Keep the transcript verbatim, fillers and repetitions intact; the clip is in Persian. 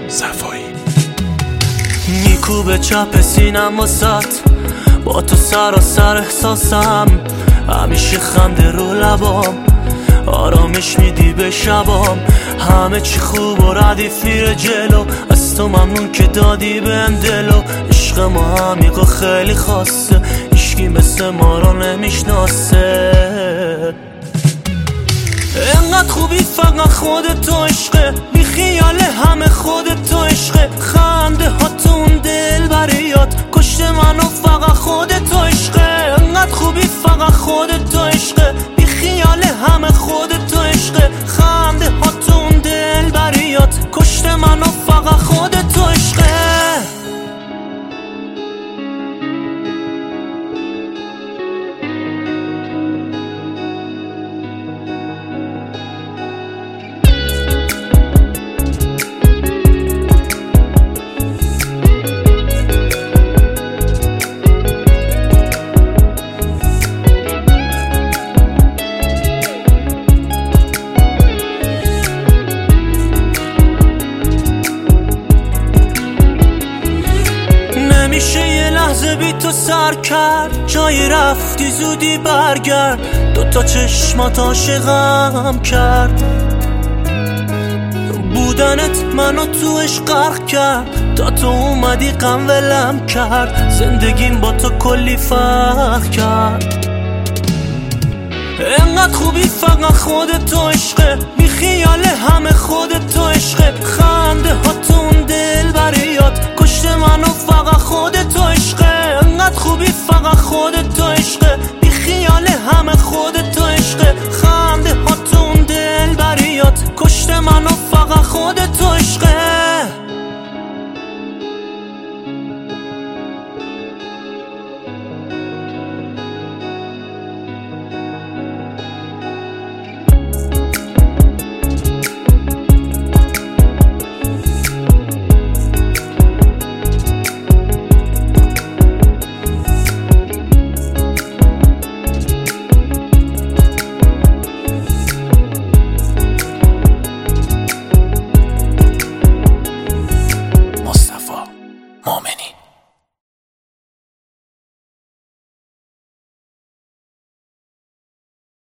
صفایی میکوبه چپ سینم واسط، با تو سراسر احساسم، همیشه خنده رو لبام، آرامش میدی به شبام، همه چی خوب و ردیف میره جلو، از تو ممنون که دادی بهم دلو. عشق ما عمیق و خیلی خاصه، هیچکی مثل ما رو نمیشناسه. انقدر خوبی فقط خودت تو عشقه، بی خیال همه خودت تو عشقه، خنده ها تو اون دل بریات کشته منو فقط خودت تو عشقه. انقدر خوبی فقط خودت تو عشقه، بی خیال همه خودت تو عشقه، خنده ها تو اون دل بریات کشته منو فقط خودت تو عشقه. نمیشه یه لحظه بی تو سر کرد، جایی رفتی زودی برگرد، دوتا چشمات عاشقم کرد، بودنت منو تو عشق غرق کرد، تا تو اومدی غم ولم کرد، زندگیم با تو کلی فرق کرد. انقدر خوبی فقط خودت تو عشقه، بی خیال همه خودت تو عشقه، خنده ها تو اون دل بریات کشته منو فقط خودت تو عشقه.